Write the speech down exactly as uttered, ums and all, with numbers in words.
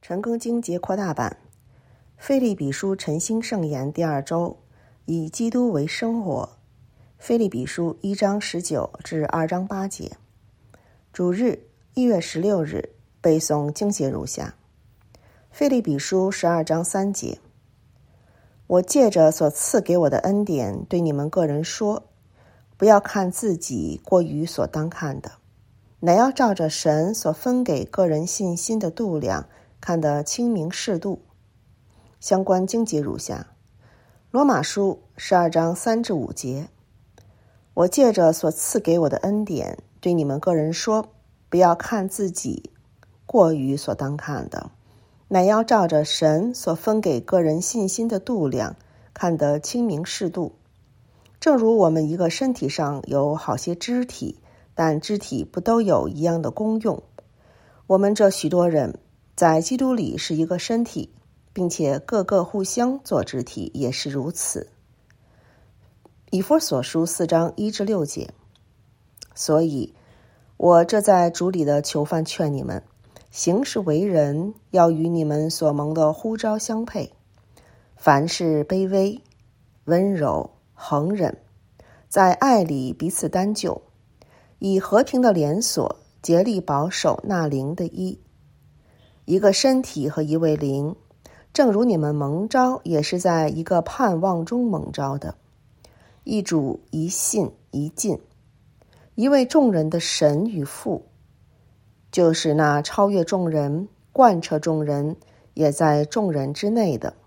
陈庚经节扩大版，腓立比书晨星圣言第二周，以基督为生活。腓立比书一章十九至二章八节。主日一月十六日背诵经节如下：腓立比书十二章三节。我借着所赐给我的恩典，对你们个人说，不要看自己过于所当看的，乃要照着神所分给个人信心的度量，看得清明适度。相关经节如下：罗马书十二章三至五节。我借着所赐给我的恩典，对你们个人说，不要看自己过于所当看的，乃要照着神所分给个人信心的度量，看得清明适度。正如我们一个身体上有好些肢体，但肢体不都有一样的功用。我们这许多人在基督里是一个身体，并且各个互相做肢体，也是如此。以弗所书四章一至六节。所以我这在主里的囚犯劝你们，行事为人要与你们所蒙的呼召相配，凡事卑微、温柔、恒忍，在爱里彼此担救，以和平的连锁竭力保守那灵的一，一个身体和一位灵，正如你们蒙召也是在一个盼望中蒙召的，一主、一信、一进，一位众人的神与父，就是那超越众人、贯彻众人，也在众人之内的。